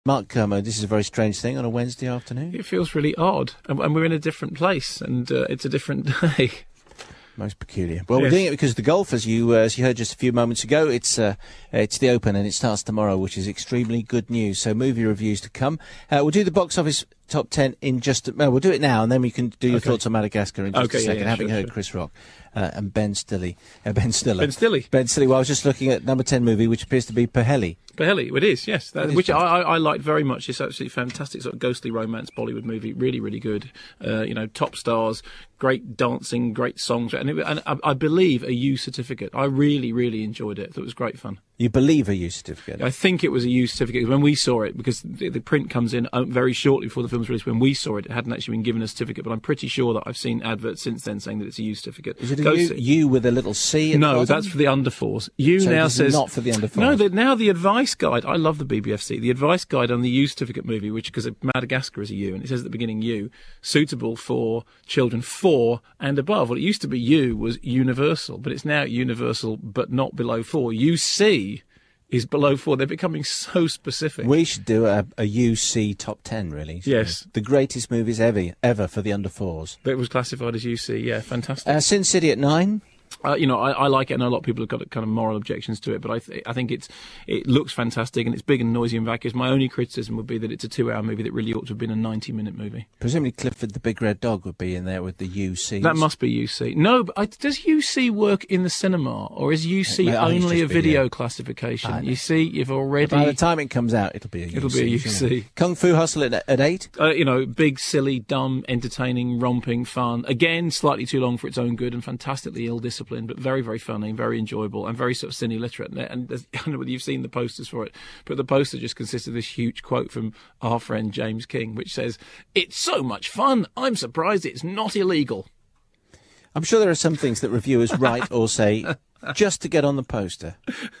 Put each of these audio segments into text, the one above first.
Mark Kermode, this is a very strange thing on a Wednesday afternoon. It feels really odd, and we're in a different place, and it's a different day. Most peculiar. Well, We're doing it because the golf, as you heard just a few moments ago, it's the Open and it starts tomorrow, which is extremely good news. So movie reviews to come. We'll do the box office top 10 in we'll do it now, and then we can do your thoughts on Madagascar in just a second, having heard Chris Rock and Ben Stiller. Ben Stiller. Well, I was just looking at number 10 movie, which appears to be Paheli. Paheli, it is, yes. Which I liked very much. It's absolutely fantastic, sort of ghostly romance Bollywood movie. Really, really good. Top stars, great dancing, great songs, and I believe a U certificate. I really, really enjoyed it. I thought it was great fun. You believe a U certificate? I think it was a U certificate when we saw it, because the print comes in very shortly before the film's released. When we saw it, it hadn't actually been given a certificate, but I'm pretty sure that I've seen adverts since then saying that it's a U certificate. Is it a U with a little C? No, that's for the under fours. Now says not for the under fours. No, now the advice guide. I love the BBFC. The advice guide on the U certificate movie, which because Madagascar is a U, and it says at the beginning U, suitable for children 4 and above. Well, it used to be U was universal, but it's now universal, but not below 4. UC is below 4. They're becoming so specific. We should do a UC top 10, really. Yes. The greatest movies ever for the under 4s. But it was classified as UC, yeah, fantastic. Sin City at 9. I like it, and a lot of people have got kind of moral objections to it, but I think it looks fantastic, and it's big and noisy and vacuous. My only criticism would be that it's a 2-hour movie that really ought to have been a 90-minute movie. Presumably Clifford the Big Red Dog would be in there with the UC. That must be UC. No, but does UC work in the cinema, or is UC only a video classification? You see, you've already... By the time it comes out, it'll be a UC. It'll be a UC. Kung Fu Hustle at 8? Big, silly, dumb, entertaining, romping, fun. Again, slightly too long for its own good and fantastically ill-disciplined, but very, very funny, very enjoyable, and very sort of cine literate. And I don't know whether you've seen the posters for it, but the poster just consists of this huge quote from our friend James King, which says, "It's so much fun, I'm surprised it's not illegal." I'm sure there are some things that reviewers write or say just to get on the poster.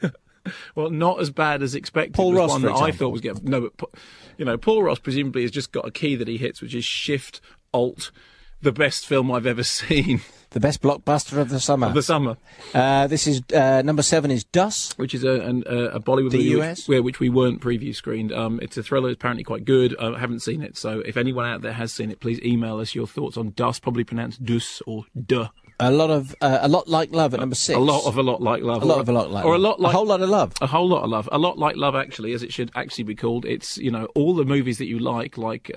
Well, not as bad as expected. Paul Ross, one that I thought was good. No, but Paul Ross presumably has just got a key that he hits, which is Shift Alt, the best film I've ever seen. The best blockbuster of the summer. This is number 7 is Dus, which is a Bollywood movie which we weren't preview screened. It's a thriller, apparently quite good. I haven't seen it, so if anyone out there has seen it, please email us your thoughts on Dus, probably pronounced Dus or Duh. A lot like love at number 6. A lot like love. A whole lot of love. A whole lot of love. A lot like love, actually, as it should actually be called. It's, all the movies that you like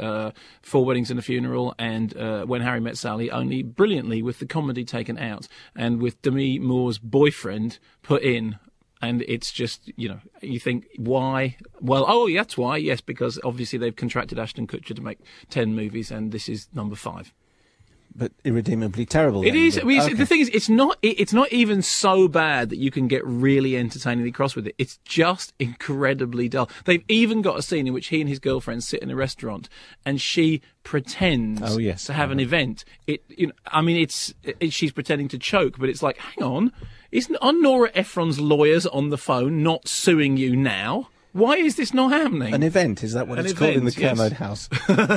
4 Weddings and a Funeral and When Harry Met Sally, only brilliantly with the comedy taken out and with Demi Moore's boyfriend put in. And it's just, you think, why? Well, that's why. Yes, because obviously they've contracted Ashton Kutcher to make 10 movies, and this is number 5. But irredeemably terrible. It is. The thing is, it's not even so bad that you can get really entertainingly cross with it. It's just incredibly dull. They've even got a scene in which he and his girlfriend sit in a restaurant, and she pretends to have an event. She's pretending to choke, but it's like, hang on, are Nora Ephron's lawyers on the phone not suing you now? Why is this not happening? An event, is that what it's called in the Kermode house?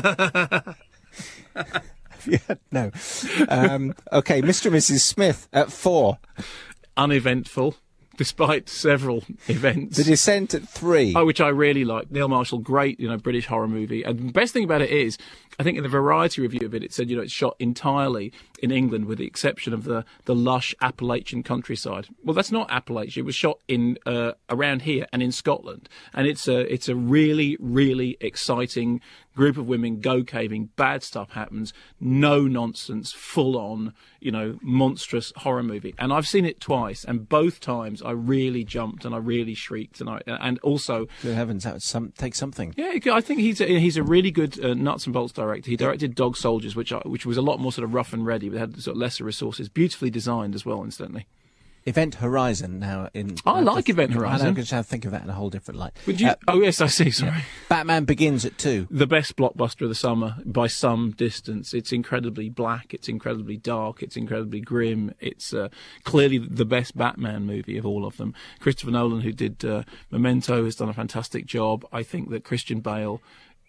Yeah, no. Okay, Mr. and Mrs. Smith at 4. Uneventful, despite several events. The Descent at 3. Oh, which I really like. Neil Marshall, great, British horror movie. And the best thing about it is, I think in the Variety review of it, it said, it's shot entirely in England with the exception of the lush Appalachian countryside. Well, that's not Appalachia. It was shot in around here and in Scotland. And it's a really, really exciting group of women go caving, bad stuff happens, no nonsense, full on, monstrous horror movie. And I've seen it twice, and both times I really jumped and I really shrieked, and also, good heavens, that would take something. Yeah, I think he's a really good nuts and bolts director. He directed Dog Soldiers, which was a lot more sort of rough and ready, but had sort of lesser resources, beautifully designed as well, incidentally. Event Horizon now in... I like Event Horizon. I'm going to think of that in a whole different light. Would you? Yes, I see, sorry. Yeah. Batman Begins at 2. The best blockbuster of the summer by some distance. It's incredibly black, it's incredibly dark, it's incredibly grim. It's clearly the best Batman movie of all of them. Christopher Nolan, who did Memento, has done a fantastic job. I think that Christian Bale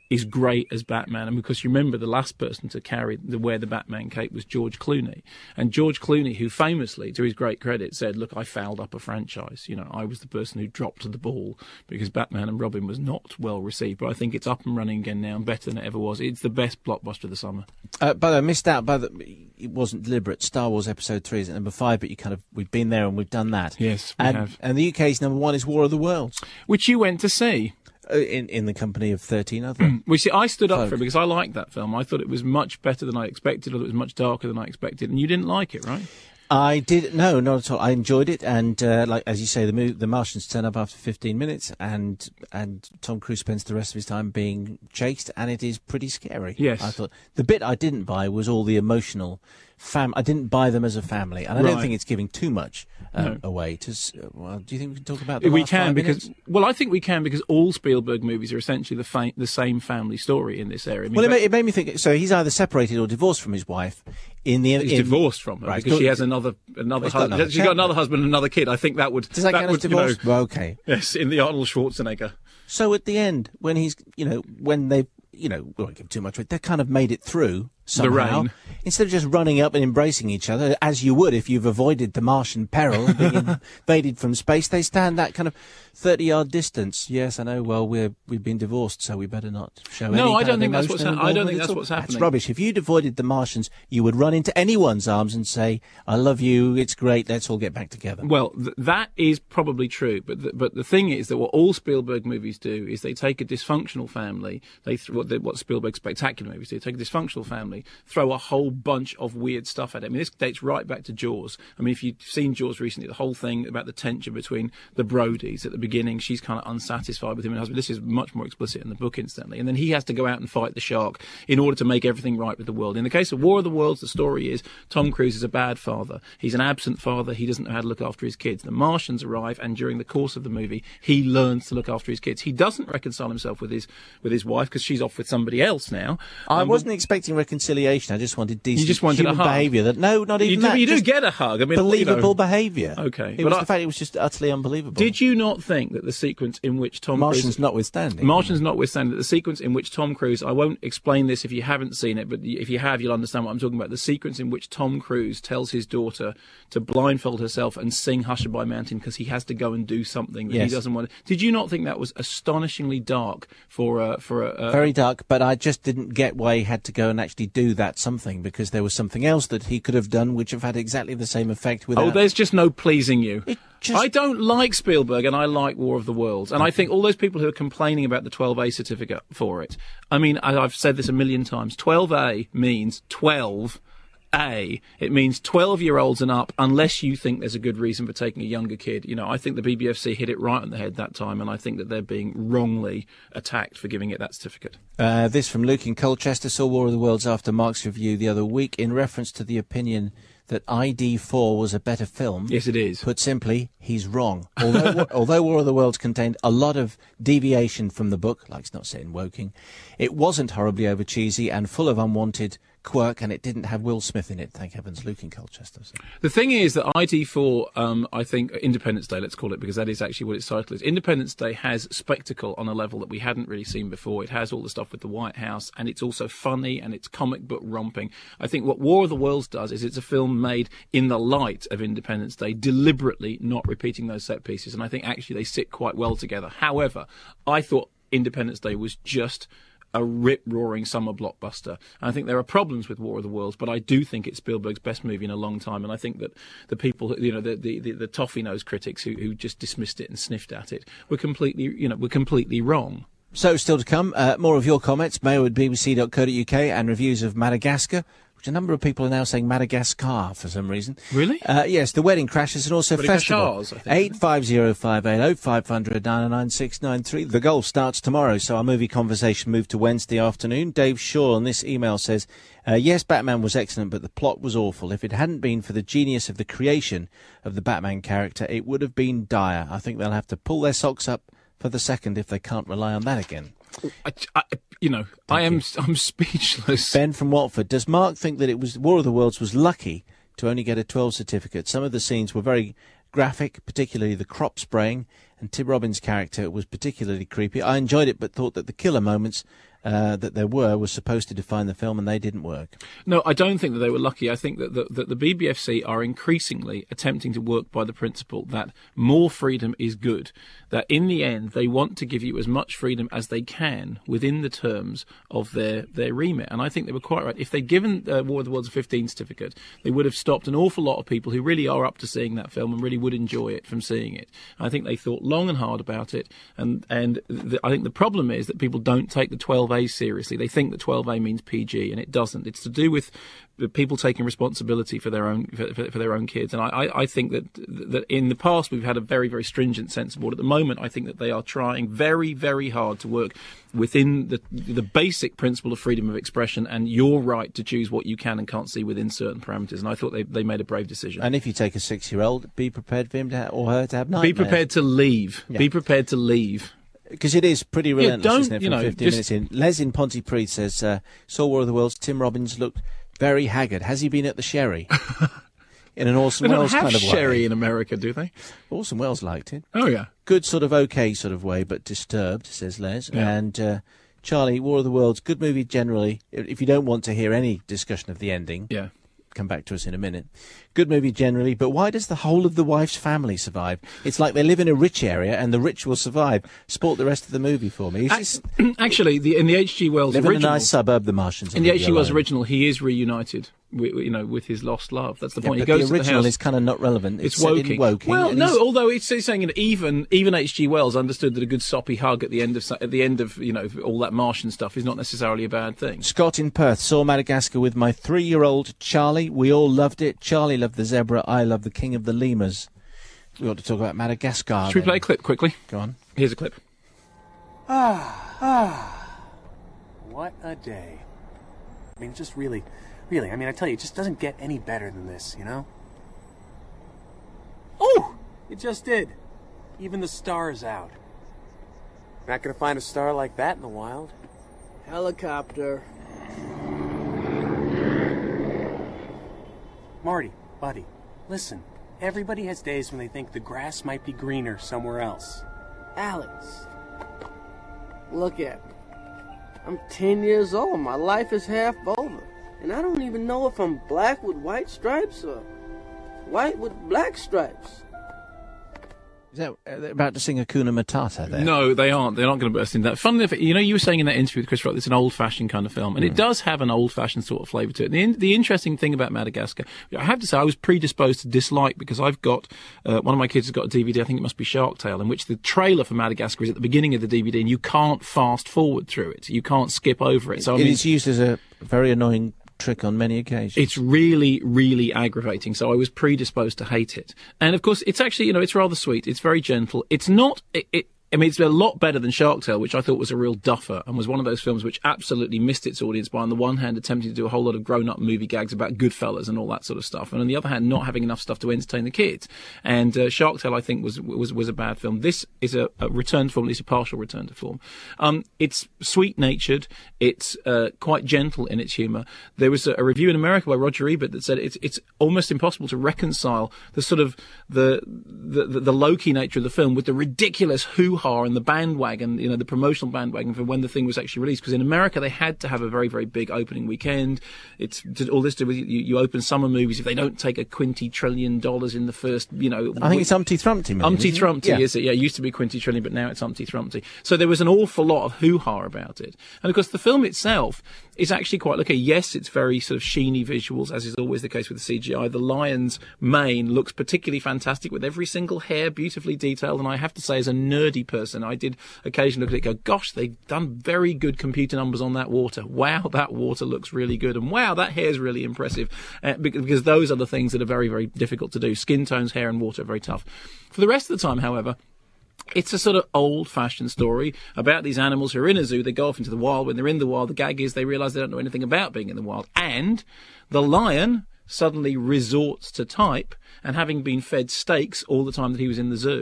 is great as Batman, and because you remember the last person to wear the Batman cape was George Clooney, and George Clooney, who famously, to his great credit, said, "Look, I fouled up a franchise. You know, I was the person who dropped the ball because Batman and Robin was not well received, but I think it's up and running again now and better than it ever was. It's the best blockbuster of the summer." But I missed out. It wasn't deliberate. Star Wars Episode 3 is at number 5, but we've been there and we've done that. Yes, we have. And the UK's number 1 is War of the Worlds, which you went to see. In the company of 13 other. Well, see, I stood up for it because I liked that film. I thought it was much better than I expected, or it was much darker than I expected, and you didn't like it, right? I did. No, not at all. I enjoyed it, and like as you say, the Martians turn up after 15 minutes, and Tom Cruise spends the rest of his time being chased, and it is pretty scary. Yes. I thought the bit I didn't buy was all the emotional I didn't buy them as a family, and I don't think it's giving too much away. Well, do you think we can talk about the last 5 minutes? I think we can because all Spielberg movies are essentially the same family story in this area. I mean, well, it made me think. So he's either separated or divorced from his wife. He's divorced from her because she has another husband. She's got another husband and another kid. I think that would. Does that count as divorce? Well, okay. Yes, in the Arnold Schwarzenegger. So at the end, when he's, when they, we won't give too much of it, they kind of made it through somehow. The rain. Instead of just running up and embracing each other, as you would if you've avoided the Martian peril of being invaded from space, they stand that kind of 30-yard distance. Yes, I know. Well, we've been divorced, so we better not show any. No, I don't think that's what's happening. I don't think that's what's happening. That's rubbish. If you'd avoided the Martians, you would run into anyone's arms and say, "I love you. It's great. Let's all get back together." Well, that is probably true, but the thing is that what all Spielberg movies do is they take a dysfunctional family. What Spielberg spectacular movies do, take a dysfunctional family, throw a whole bunch of weird stuff at it. I mean, this dates right back to Jaws. I mean, if you've seen Jaws recently, the whole thing about the tension between the Brodies at the beginning, she's kind of unsatisfied with him and her husband. This is much more explicit in the book, incidentally. And then he has to go out and fight the shark in order to make everything right with the world. In the case of War of the Worlds, the story is Tom Cruise is a bad father. He's an absent father. He doesn't know how to look after his kids. The Martians arrive, and during the course of the movie, he learns to look after his kids. He doesn't reconcile himself with his wife because she's off with somebody else now. I wasn't expecting reconciliation. I just wanted decent human behaviour. Not even that. You do get a hug. I mean, believable behaviour. Okay, the fact it was just utterly unbelievable. Did you not think that the sequence in which Martians notwithstanding, that the sequence in which Tom Cruise, I won't explain this if you haven't seen it, but if you have, you'll understand what I'm talking about. The sequence in which Tom Cruise tells his daughter to blindfold herself and sing "Hushabye Mountain" because he has to go and do something that he doesn't want to. Did you not think that was astonishingly dark for a very dark? But I just didn't get why he had to go and actually do that something, because there was something else that he could have done which have had exactly the same effect without... Oh, there's just no pleasing you. I don't like Spielberg, and I like War of the Worlds. And I think all those people who are complaining about the 12A certificate for it, I mean, I've said this a million times, 12A means 12... it means 12-year-olds and up, unless you think there's a good reason for taking a younger kid. I think the BBFC hit it right on the head that time, and I think that they're being wrongly attacked for giving it that certificate. This from Luke in Colchester: saw War of the Worlds after Mark's review the other week in reference to the opinion that ID4 was a better film. Yes, it is. Put simply, he's wrong. Although War of the Worlds contained a lot of deviation from the book, like it's not set in Woking, it wasn't horribly over cheesy and full of unwanted quirk, and it didn't have Will Smith in it. Thank heavens. Luke in Colchester. So. The thing is that ID4, I think Independence Day, let's call it, because that is actually what its title is. Independence Day has spectacle on a level that we hadn't really seen before. It has all the stuff with the White House, and it's also funny, and it's comic book romping. I think what War of the Worlds does is it's a film made in the light of Independence Day, deliberately not repeating those set pieces, and I think actually they sit quite well together. However, I thought Independence Day was just a rip-roaring summer blockbuster. And I think there are problems with War of the Worlds, but I do think it's Spielberg's best movie in a long time. And I think that the people, the toffee-nosed critics who just dismissed it and sniffed at it were completely wrong. So still to come, more of your comments, mail@bbc.co.uk, and reviews of Madagascar, which a number of people are now saying Madagascar for some reason. Really? Yes, The Wedding Crashers, and also Festival. 850 500 99693. The golf starts tomorrow, so our movie conversation moved to Wednesday afternoon. Dave Shaw on this email says, yes, Batman was excellent, but the plot was awful. If it hadn't been for the genius of the creation of the Batman character, it would have been dire. I think they'll have to pull their socks up for the second if they can't rely on that again. I'm speechless. Ben from Watford: does Mark think that War of the Worlds was lucky to only get a 12 certificate? Some of the scenes were very graphic, particularly the crop spraying, and Tim Robbins' character was particularly creepy. I enjoyed it, but thought that the killer moments that there was supposed to define the film, and they didn't work. No, I don't think that they were lucky. I think that the BBFC are increasingly attempting to work by the principle that more freedom is good, that in the end they want to give you as much freedom as they can within the terms of their remit. And I think they were quite right. If they'd given War of the Worlds a 15 certificate, they would have stopped an awful lot of people who really are up to seeing that film and really would enjoy it from seeing it. I think they thought long and hard about it, and I think the problem is that people don't take the 12A seriously. They think that 12A means PG, and it doesn't. It's to do with people taking responsibility for their own kids. And I think that in the past we've had a very, very stringent censor board. At the moment, I think that they are trying very, very hard to work within the basic principle of freedom of expression and your right to choose what you can and can't see within certain parameters. And I thought they made a brave decision. And if you take a 6-year-old, be prepared for him or her to have nightmares. Be prepared to leave. Yeah. Be prepared to leave. Because it is pretty relentless, isn't it, from 15 minutes in. Les in Pontypridd says, saw War of the Worlds, Tim Robbins looked very haggard. Has he been at the Sherry? In an Orson Welles kind of way. They don't have Sherry in America, do they? Orson Welles liked it. Oh, yeah. Good sort of okay sort of way, but disturbed, says Les. Yeah. And Charlie, War of the Worlds, good movie generally. If you don't want to hear any discussion of the ending, yeah, come back to us in a minute. Good movie generally, but why does the whole of the wife's family survive? It's like they live in a rich area and the rich will survive. Sport the rest of the movie for me. Actually, in the H.G. Wells live original... in a nice suburb, the Martians. In the H.G. Wells original, he is reunited with his lost love. That's the point. Yeah, he goes the original to the house. is kind of not relevant. It's Woking. Well, no, although it's saying that even H.G. Wells understood that a good soppy hug at the end of all that Martian stuff is not necessarily a bad thing. Scott in Perth saw Madagascar with my 3-year-old Charlie. We all loved it. Charlie loved the zebra. I love the king of the lemurs. We ought to talk about Madagascar. Should we play a clip quickly? Go on. Here's a clip. What a day. I mean, just really, I mean, I tell you, it just doesn't get any better than this, you know? Oh! It just did. Even the star's out. Not gonna find a star like that in the wild. Helicopter. Marty, buddy, listen. Everybody has days when they think the grass might be greener somewhere else. Alex, look at me. I'm 10 years old. My life is half over. And I don't even know if I'm black with white stripes or white with black stripes. Is that they're about to sing Hakuna Matata there? No, they aren't. They're not going to burst into that. Funnily enough, you were saying in that interview with Chris Rock, it's an old-fashioned kind of film, and it does have an old-fashioned sort of flavour to it. The interesting thing about Madagascar, I have to say, I was predisposed to dislike because I've got one of my kids has got a DVD. I think it must be Shark Tale, in which the trailer for Madagascar is at the beginning of the DVD, and you can't fast forward through it. You can't skip over it. So it is used as a very annoying trick on many occasions. It's really, really aggravating. So I was predisposed to hate it. And of course, it's actually, it's rather sweet. It's very gentle. It's not, I mean, it's a lot better than Shark Tale, which I thought was a real duffer and was one of those films which absolutely missed its audience by, on the one hand, attempting to do a whole lot of grown-up movie gags about Goodfellas and all that sort of stuff, and on the other hand, not having enough stuff to entertain the kids. And Shark Tale, I think, was a bad film. This is a return to form, at least a partial return to form. It's sweet-natured. It's quite gentle in its humour. There was a review in America by Roger Ebert that said it's almost impossible to reconcile the sort of the low-key nature of the film with the ridiculous hoo-ha and the bandwagon, the promotional bandwagon for when the thing was actually released. Because in America, they had to have a very, very big opening weekend. It's all this to do with you open summer movies if they don't take $20 trillion in the first, I think it's Humpty Thrumpty. Humpty Thrumpty, is it? Yeah, it used to be $20 trillion, but now it's Humpty Thrumpty. So there was an awful lot of hoo-ha about it. And of course, the film itself is actually quite okay. Yes, it's very sort of sheeny visuals, as is always the case with the CGI. The lion's mane looks particularly fantastic with every single hair beautifully detailed. And I have to say, as a nerdy person, I did occasionally look at it and go, gosh, they've done very good computer numbers on that water. Wow, that water looks really good. And wow, that hair's really impressive. Because those are the things that are very, very difficult to do. Skin tones, hair and water are very tough. For the rest of the time, however, it's a sort of old-fashioned story about these animals who are in a zoo. They go off into the wild. When they're in the wild, the gag is they realise they don't know anything about being in the wild. And the lion suddenly resorts to type, and having been fed steaks all the time that he was in the zoo,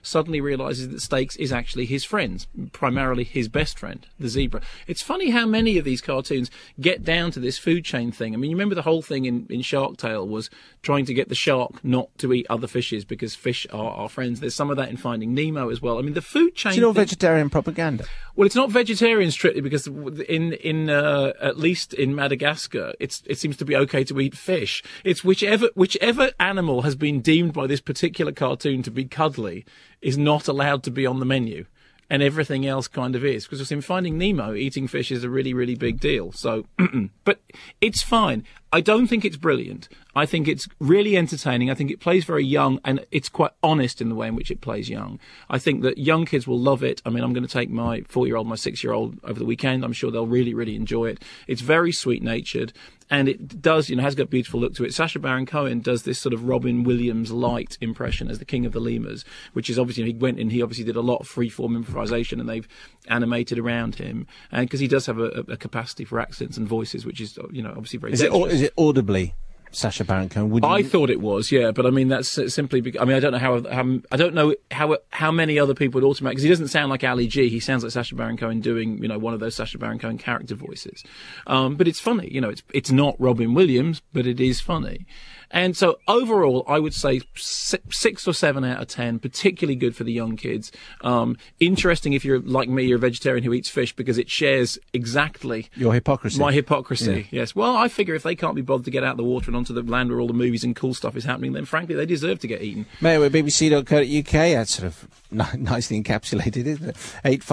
suddenly realises that Stakes is actually his friend, primarily his best friend, the zebra. It's funny how many of these cartoons get down to this food chain thing. I mean, you remember the whole thing in Shark Tale was trying to get the shark not to eat other fishes because fish are our friends. There's some of that in Finding Nemo as well. I mean, the food chain. It's all vegetarian propaganda. Well, it's not vegetarian strictly because in at least in Madagascar, it seems to be okay to eat fish. It's whichever animal has been deemed by this particular cartoon to be cuddly is not allowed to be on the menu. And everything else kind of is. Because in Finding Nemo, eating fish is a really, really big deal. So, but it's fine. I don't think it's brilliant. I think it's really entertaining. I think it plays very young, and it's quite honest in the way in which it plays young. I think that young kids will love it. I mean, I'm going to take my 4-year-old, my 6-year-old over the weekend. I'm sure they'll really, really enjoy it. It's very sweet-natured, and it does, has got a beautiful look to it. Sacha Baron Cohen does this sort of Robin Williams light impression as the King of the Lemurs, which is obviously, he obviously did a lot of free-form improvisation, and they've animated around him, and because he does have a capacity for accents and voices, which is, obviously very dexterous. Is it audibly Sacha Baron Cohen? I thought it was, yeah, but I mean that's simply because I don't know how many other people would automate, because he doesn't sound like Ali G. He sounds like Sacha Baron Cohen doing one of those Sacha Baron Cohen character voices. But it's funny, it's not Robin Williams, but it is funny. And so overall, I would say 6 or 7 out of 10, particularly good for the young kids. Interesting if you're like me, you're a vegetarian who eats fish, because it shares exactly your hypocrisy. My hypocrisy, yeah. Yes. Well, I figure if they can't be bothered to get out of the water and onto the land where all the movies and cool stuff is happening, then frankly, they deserve to get eaten. Mail at bbc.co.uk, that's sort of nicely encapsulated, isn't it?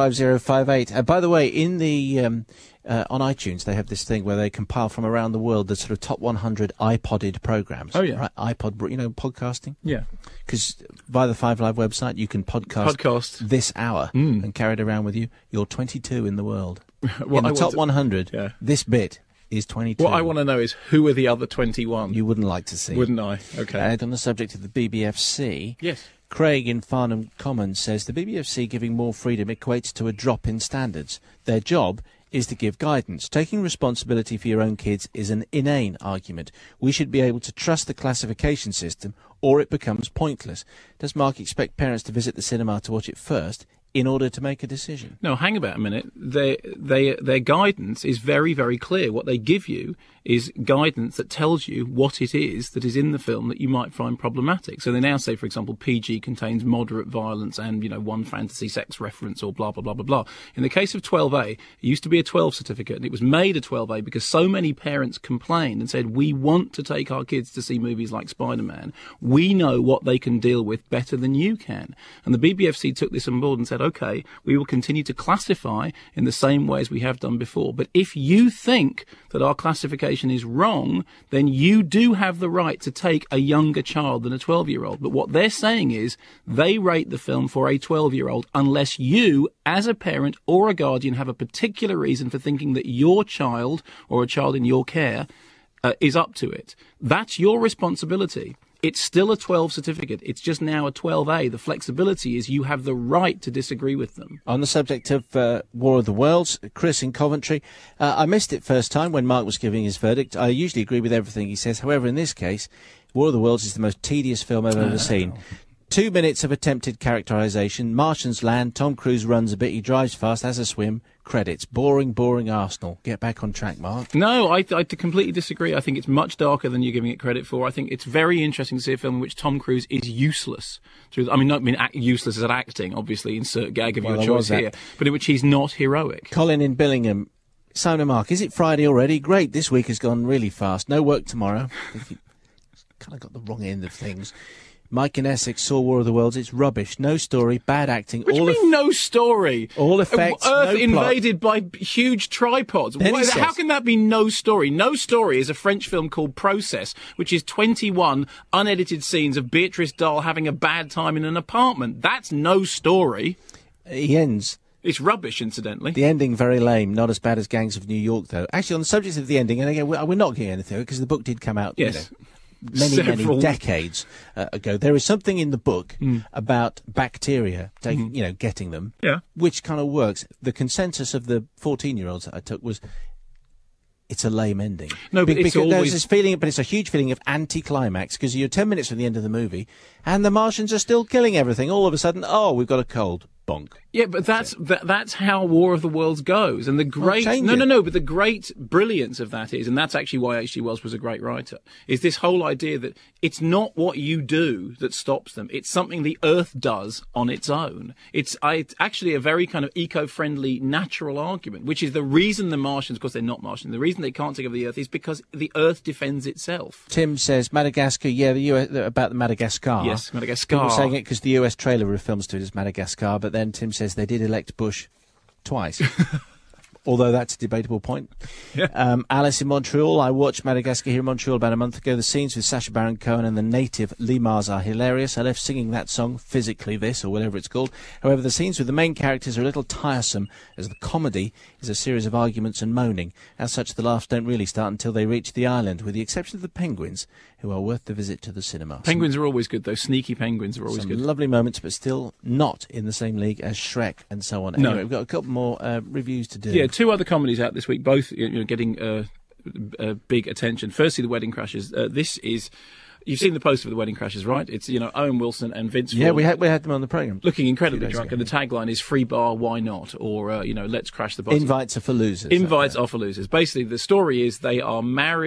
85058. By the way, in the... on iTunes, they have this thing where they compile from around the world the sort of top 100 iPodded programs. Oh, yeah. Right? iPod, podcasting. Yeah. Because via the 5 Live website, you can podcast this hour and carry it around with you. You're 22 in the world. In the top 100, this bit is 22. What I want to know is, who are the other 21? You wouldn't like to see. Wouldn't I? Okay. And on the subject of the BBFC... Yes. Craig in Farnham Commons says the BBFC giving more freedom equates to a drop in standards. Their job is to give guidance. Taking responsibility for your own kids is an inane argument. We should be able to trust the classification system, or it becomes pointless. Does Mark expect parents to visit the cinema to watch it first in order to make a decision? No, hang about a minute. Their guidance is very, very clear. What they give you is guidance that tells you what it is that is in the film that you might find problematic. So they now say, for example, PG contains moderate violence and, one fantasy sex reference or blah, blah, blah, blah, blah. In the case of 12A, it used to be a 12 certificate, and it was made a 12A because so many parents complained and said, we want to take our kids to see movies like Spider-Man. We know what they can deal with better than you can. And the BBFC took this on board and said, OK, we will continue to classify in the same way as we have done before. But if you think that our classification is wrong, then you do have the right to take a younger child than a 12-year-old. But what they're saying is they rate the film for a 12-year-old unless you, as a parent or a guardian, have a particular reason for thinking that your child or a child in your care is up to it. That's your responsibility. It's still a 12 certificate. It's just now a 12A. The flexibility is you have the right to disagree with them. On the subject of War of the Worlds, Chris in Coventry, I missed it first time when Mark was giving his verdict. I usually agree with everything he says. However, in this case, War of the Worlds is the most tedious film I've ever seen. 2 minutes of attempted characterisation. Martians land. Tom Cruise runs a bit. He drives fast, has a swim. Credits. Boring, boring Arsenal. Get back on track, Mark. No, I completely disagree. I think it's much darker than you're giving it credit for. I think it's very interesting to see a film in which Tom Cruise is useless. Useless as at acting, obviously, insert gag of your choice here, but in which he's not heroic. Colin in Billingham. Simon and Mark, is it Friday already? Great, this week has gone really fast. No work tomorrow. Kind of got the wrong end of things. Mike in Essex saw War of the Worlds. It's rubbish. No story, bad acting. What do you mean, no story? All effects, Earth no invaded by huge tripods. How can that be no story? No Story is a French film called Process, which is 21 unedited scenes of Beatrice Dalle having a bad time in an apartment. That's no story. He ends. It's rubbish, incidentally. The ending, very lame. Not as bad as Gangs of New York, though. Actually, on the subject of the ending, and again, we're not getting anything, because the book did come out, yes, many decades ago. There is something in the book about bacteria, getting them, which kind of works. The consensus of the 14-year-olds that I took was it's a lame ending. No, but it's because always... there's this feeling, but it's a huge feeling of anti-climax because you're 10 minutes from the end of the movie and the Martians are still killing everything. All of a sudden, oh, we've got a cold. Bonk. Yeah, but that's how War of the Worlds goes. And the great... but the great brilliance of that is, and that's actually why H.G. Wells was a great writer, is this whole idea that it's not what you do that stops them. It's something the Earth does on its own. It's actually a very kind of eco-friendly, natural argument, which is the reason the Martians, of course they're not Martian, the reason they can't take over the Earth is because the Earth defends itself. Tim says, Madagascar, the US, about the Madagascar. Yes, Madagascar. People saying it because the US trailer refilms to it as Madagascar, but then Tim says they did elect Bush twice. Although that's a debatable point. Yeah. Alice in Montreal. I watched Madagascar here in Montreal about a month ago. The scenes with Sacha Baron Cohen and the native Limars are hilarious. I left singing that song, Physically This, or whatever it's called. However, the scenes with the main characters are a little tiresome, as the comedy is a series of arguments and moaning. As such, the laughs don't really start until they reach the island, with the exception of the penguins, who are worth the visit to the cinema. Penguins are always good, though. Sneaky penguins are always Some good. Lovely moments, but still not in the same league as Shrek and so on. Anyway, No. we've got a couple more reviews to do. Yeah, two other comedies out this week, both getting big attention. Firstly, The Wedding Crashers. This is... You've seen the poster for The Wedding Crashers, right? It's, Owen Wilson and Vince Vaughn. Yeah, we had them on the programme. Looking incredibly 2 days drunk, ago. and the tagline is "Free bar, why not?" Or "Let's crash the bus." Invites are for losers. Invites are for losers. Basically, the story is they are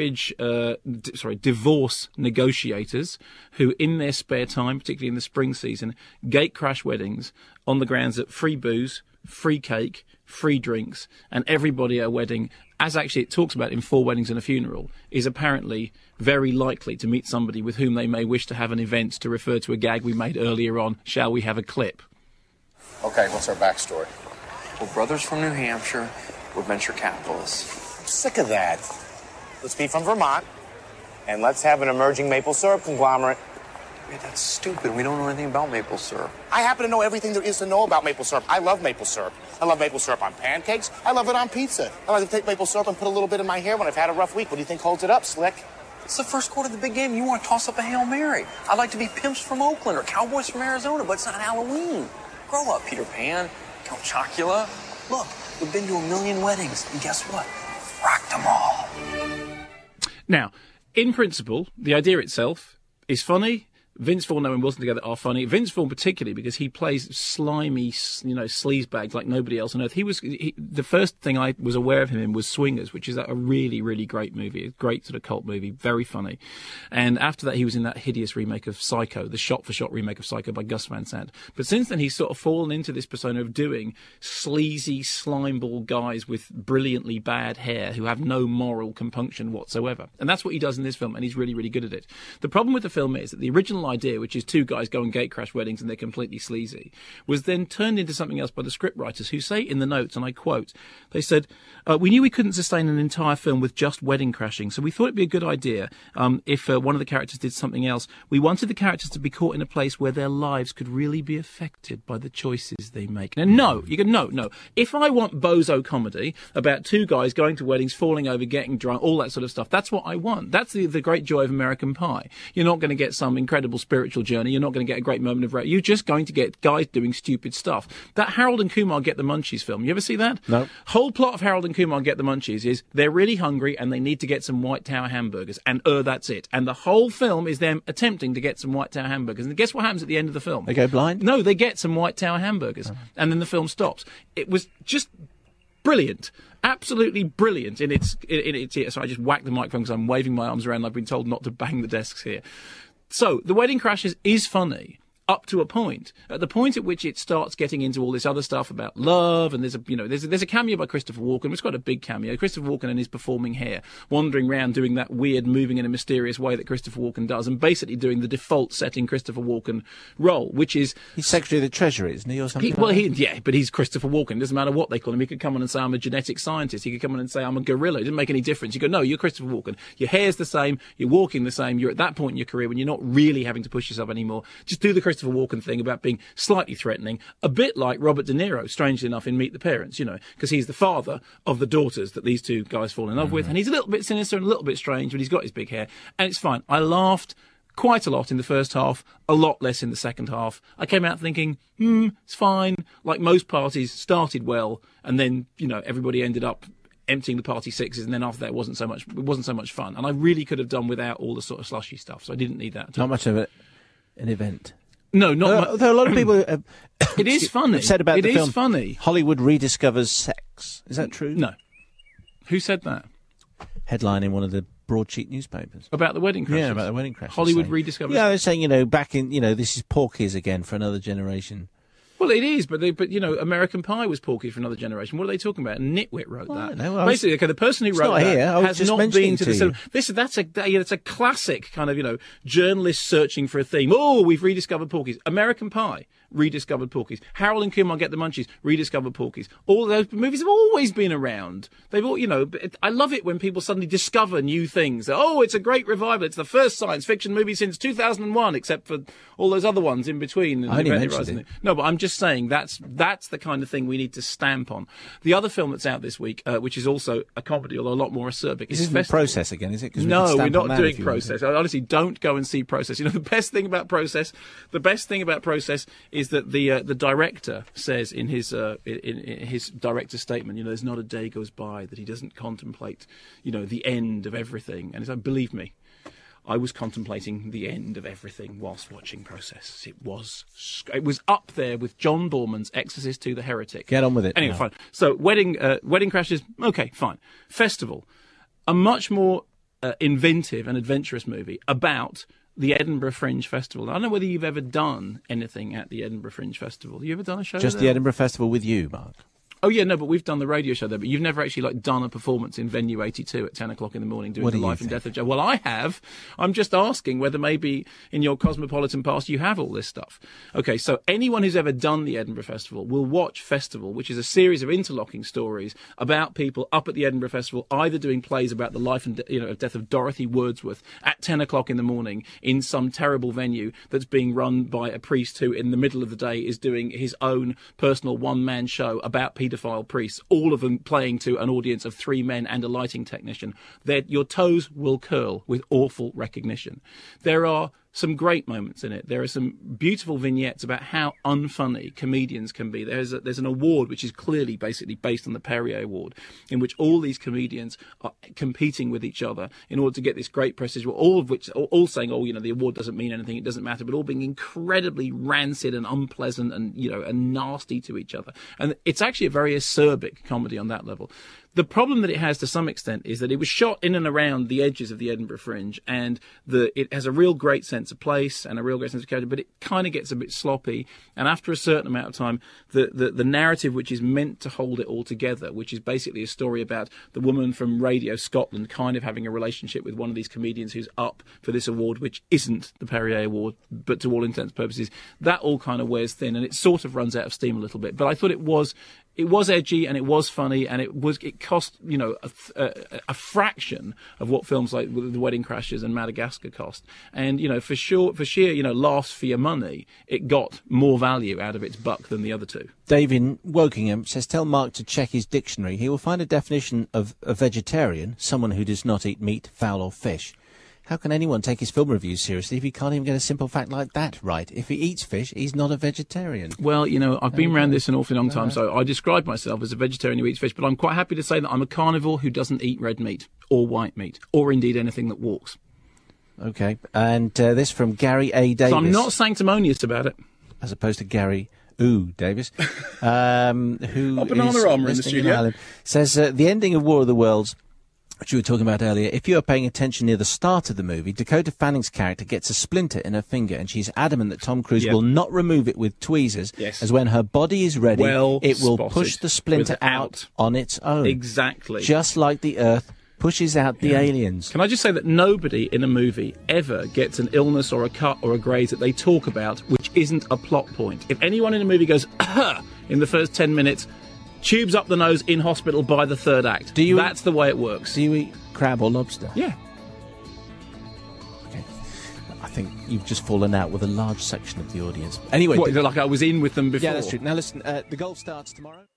divorce negotiators who, in their spare time, particularly in the spring season, gate crash weddings on the grounds that free booze, free cake, free drinks, and everybody at a wedding, as actually it talks about in Four Weddings and a Funeral, is apparently very likely to meet somebody with whom they may wish to have an event, to refer to a gag we made earlier on. Shall we have a clip? Okay, what's our backstory? We're brothers from New Hampshire. We're venture capitalists. I'm sick of that. Let's be from Vermont, and let's have an emerging maple syrup conglomerate. Wait, that's stupid. We don't know anything about maple syrup. I happen to know everything there is to know about maple syrup. I love maple syrup. I love maple syrup on pancakes. I love it on pizza. I like to take maple syrup and put a little bit in my hair when I've had a rough week. What do you think holds it up, Slick? It's the first quarter of the big game. You want to toss up a Hail Mary. I'd like to be pimps from Oakland or cowboys from Arizona, but it's not Halloween. Grow up, Peter Pan, Count Chocula. Look, we've been to 1 million weddings, and guess what? Rocked them all. Now, in principle, the idea itself is funny. Vince Vaughn and Owen Wilson together are funny. Vince Vaughn particularly because he plays slimy, sleazebags like nobody else on earth. The first thing I was aware of him in was Swingers, which is a really, really great movie. A great sort of cult movie, very funny. And after that, he was in that hideous remake of Psycho, the shot-for-shot remake of Psycho by Gus Van Sant. But since then, he's sort of fallen into this persona of doing sleazy, slimeball guys with brilliantly bad hair who have no moral compunction whatsoever. And that's what he does in this film, and he's really, really good at it. The problem with the film is that the original idea, which is two guys go on gate crash weddings and they're completely sleazy, was then turned into something else by the scriptwriters, who say in the notes, and I quote, they said, "We knew we couldn't sustain an entire film with just wedding crashing, so we thought it'd be a good idea if one of the characters did something else. We wanted the characters to be caught in a place where their lives could really be affected by the choices they make." Now, no. If I want bozo comedy about two guys going to weddings, falling over, getting drunk, all that sort of stuff, that's what I want. That's the great joy of American Pie. You're not going to get some incredible spiritual journey. You're not going to get a great moment of you're just going to get guys doing stupid stuff. That Harold and Kumar Get the Munchies film, you ever see that? No. Whole plot of Harold and Kumar Get the Munchies is they're really hungry and they need to get some White Tower hamburgers, and that's it. And the whole film is them attempting to get some White Tower hamburgers. And guess what happens at the end of the film? They go blind? No, they get some White Tower hamburgers. And then the film stops. It was just brilliant. Absolutely brilliant in its. So I just whacked the microphone because I'm waving my arms around. I've been told not to bang the desks here. So, The Wedding Crashers is funny up to a point. At the point at which it starts getting into all this other stuff about love, and there's a cameo by Christopher Walken. It's quite a big cameo. Christopher Walken and his performing hair, wandering around doing that weird, moving in a mysterious way that Christopher Walken does, and basically doing the default setting Christopher Walken role, which is... He's Secretary of the Treasury, isn't he, or something but he's Christopher Walken. It doesn't matter what they call him. He could come on and say, I'm a genetic scientist. He could come on and say, I'm a gorilla. It didn't make any difference. You go, no, you're Christopher Walken. Your hair's the same. You're walking the same. You're at that point in your career when you're not really having to push yourself anymore. Just do the Christopher Walken thing about being slightly threatening, a bit like Robert De Niro, strangely enough, in Meet the Parents, because he's the father of the daughters that these two guys fall in love with, and he's a little bit sinister and a little bit strange, but he's got his big hair, and it's fine. I laughed quite a lot in the first half, a lot less in the second half. I came out thinking, it's fine. Like most parties, started well, and then, everybody ended up emptying the party sixes, and then after that it wasn't so much fun. And I really could have done without all the sort of slushy stuff, so I didn't need that. Not much of an event. No, not much. Though a lot of people have, it is funny. have said about the film, funny. Hollywood rediscovers sex. Is that true? No. Who said that? Headline in one of the broadsheet newspapers. About the wedding crashes? Yeah, about the wedding crashes. Hollywood rediscovers... Yeah, they're saying, back in, this is Porky's again for another generation. Well, it is, but American Pie was Porky for another generation. What are they talking about? Nitwit wrote that. No, basically, the person who wrote that has not been to the cinema. That's a classic kind of journalist searching for a theme. Oh, we've rediscovered Porky's. American Pie rediscovered Porky's. Harold and Kumar Get the Munchies rediscovered Porky's. All those movies have always been around. They've all, I love it when people suddenly discover new things. Oh, it's a great revival. It's the first science fiction movie since 2001, except for all those other ones in between. I only mentioned it. No, but I'm just saying that's the kind of thing we need to stamp on. The other film that's out this week, which is also a comedy, although a lot more acerbic, is Festival. Process again, is it? No, we're not doing Process. Honestly, don't go and see Process. The best thing about Process is that the director says in his director's statement, there's not a day goes by that he doesn't contemplate, the end of everything. And it's like, believe me, I was contemplating the end of everything whilst watching Process. It was up there with John Borman's Exorcist II: The Heretic. Get on with it. Anyway, fine. So Wedding Crashes, okay, fine. Festival, a much more inventive and adventurous movie about the Edinburgh Fringe Festival. I don't know whether you've ever done anything at the Edinburgh Fringe Festival. Have you ever done a show Just there? the Edinburgh Festival with you, Mark. Oh, yeah, no, but we've done the radio show there, but you've never actually done a performance in Venue 82 at 10 o'clock in the morning doing the life and death of Joe. Well, I have. I'm just asking whether maybe in your cosmopolitan past you have all this stuff. Okay, so anyone who's ever done the Edinburgh Festival will watch Festival, which is a series of interlocking stories about people up at the Edinburgh Festival, either doing plays about the life and death of Dorothy Wordsworth at 10 o'clock in the morning in some terrible venue that's being run by a priest who in the middle of the day is doing his own personal one-man show about paedophile priests, all of them playing to an audience of 3 men and a lighting technician. Your toes will curl with awful recognition. There are some great moments in it. There are some beautiful vignettes about how unfunny comedians can be. There's an award which is clearly basically based on the Perrier Award, in which all these comedians are competing with each other in order to get this great prestige, all of which all saying, the award doesn't mean anything, it doesn't matter, but all being incredibly rancid and unpleasant and and nasty to each other. And it's actually a very acerbic comedy on that level. The problem that it has to some extent is that it was shot in and around the edges of the Edinburgh Fringe, and it has a real great sense of place and a real great sense of character, but it kind of gets a bit sloppy. And after a certain amount of time, the narrative which is meant to hold it all together, which is basically a story about the woman from Radio Scotland kind of having a relationship with one of these comedians who's up for this award, which isn't the Perrier Award, but to all intents and purposes, that all kind of wears thin, and it sort of runs out of steam a little bit. But I thought it was edgy and it was funny, and it cost a fraction of what films like The Wedding Crashers and Madagascar cost. And for sheer laughs for your money, it got more value out of its buck than the other two. Dave in Wokingham says, tell Mark to check his dictionary. He will find a definition of a vegetarian, someone who does not eat meat, fowl or fish. How can anyone take his film reviews seriously if he can't even get a simple fact like that right? If he eats fish, he's not a vegetarian. Well, I've been around this an awfully long time, so I describe myself as a vegetarian who eats fish, but I'm quite happy to say that I'm a carnivore who doesn't eat red meat or white meat, or indeed anything that walks. Okay, and this from Gary A. Davis. So I'm not sanctimonious about it. As opposed to Gary Davis, who Banana Armour in the studio. Says, the ending of War of the Worlds, which you were talking about earlier, if you are paying attention near the start of the movie, Dakota Fanning's character gets a splinter in her finger, and she's adamant that Tom Cruise will not remove it with tweezers, as when her body is ready, it will push the splinter out on its own. Exactly. Just like the Earth pushes out the aliens. Can I just say that nobody in a movie ever gets an illness or a cut or a graze that they talk about which isn't a plot point. If anyone in a movie goes, in the first 10 minutes, tubes up the nose in hospital by the third act. That's the way it works. Do you eat crab or lobster? Yeah. Okay. I think you've just fallen out with a large section of the audience. Anyway. What, like I was in with them before? Yeah, that's true. Now listen, the golf starts tomorrow.